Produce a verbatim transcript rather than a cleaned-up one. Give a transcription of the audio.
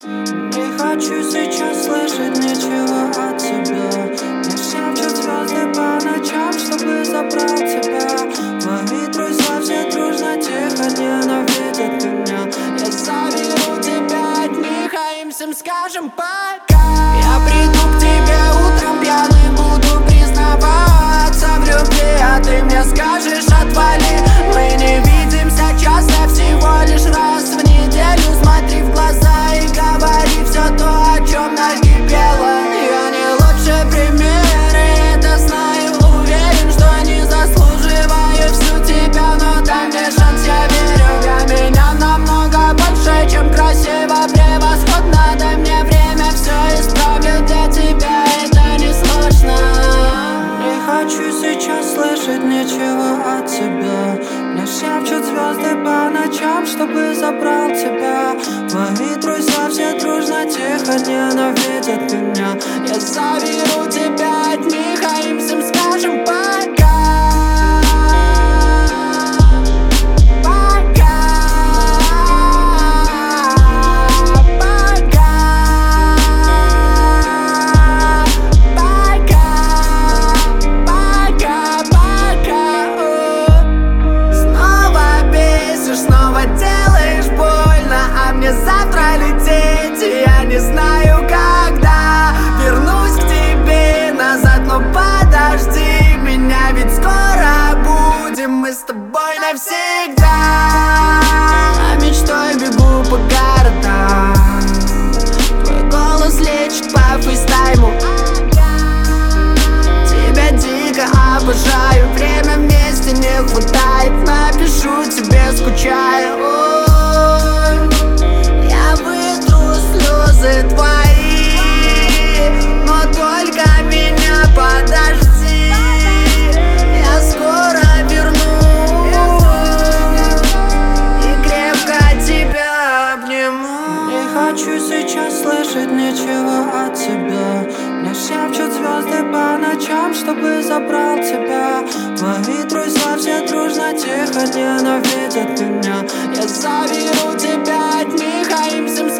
Не хочу сейчас слышать ничего от тебя. Мне шепчут звезды по ночам, чтобы забрал тебя. Мои друзья все дружно тихо ненавидят меня. Я заберу тебя от них, а им всем скажем пока. Я приду к тебе утром пьяным, буду признаваться в любви, а ты мне скажешь отвали. Мы не видимся часто, всего лишь раз в неделю. Смотри в глаза и говори все то, о чем накипело. Я не лучший пример, и это знаю. Уверен, что не заслуживаю всю тебя, но дай мне шанс, я верю. Для меня намного больше, чем красиво, превосходно. Дай мне время, все исправлю для тебя, это не сложно. Не хочу сейчас слышать ничего от тебя. Мне шепчут звезды по ночам, чтобы забрал тебя. Мои друзья все дружно тихо ненавидят меня. Я заберу тебя от них, а им всем скажем пока. Пока. Пока. Пока. Пока. Пока. Снова бесишь, снова делаешь больно, а мне завтра лететь, и я не знаю когда вернусь к тебе назад, но подожди меня, ведь скоро будем мы с тобой навсегда. А мечтой бегу по городам, твой голос лечит по фейстайму. Тебя дико обожаю, время вместе не хватает. Напишу тебе, скучаю. Ой, я вытру слезы твои, но только меня подожди, я скоро вернусь и крепко тебя обниму. Не хочу сейчас слышать ничего от тебя. Мне шепчут звезды по ночам, чтобы забрал тебя. Мои друзья все дружно тихо ненавидят меня. Я заберу тебя от них, а им всем